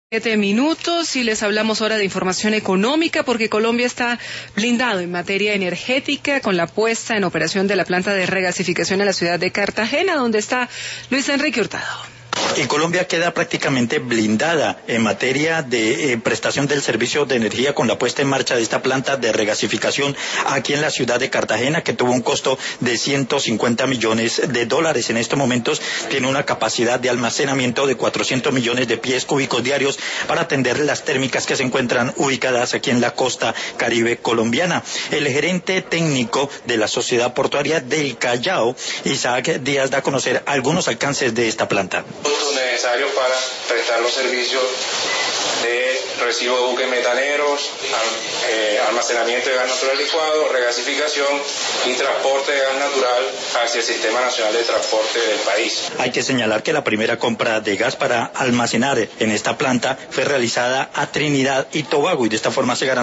7 minutos y les hablamos ahora de información económica porque Colombia está blindado en materia energética con la puesta en operación de la planta de regasificación en la ciudad de Cartagena, donde está Luis Enrique Hurtado. Y Colombia queda prácticamente blindada en materia de prestación del servicio de energía con la puesta en marcha de esta planta de regasificación aquí en la ciudad de Cartagena, que tuvo un costo de 150 millones de dólares. En estos momentos tiene una capacidad de almacenamiento de 400 millones de pies cúbicos diarios para atender las térmicas que se encuentran ubicadas aquí en la costa caribe colombiana. El gerente técnico de la Sociedad Portuaria del Callao, Isaac Díaz, da a conocer algunos alcances de esta planta. Necesario para prestar los servicios de recibo de buques metaneros, almacenamiento de gas natural licuado, regasificación y transporte de gas natural hacia el Sistema Nacional de Transporte del país. Hay que señalar que la primera compra de gas para almacenar en esta planta fue realizada a Trinidad y Tobago, y de esta forma se garantiza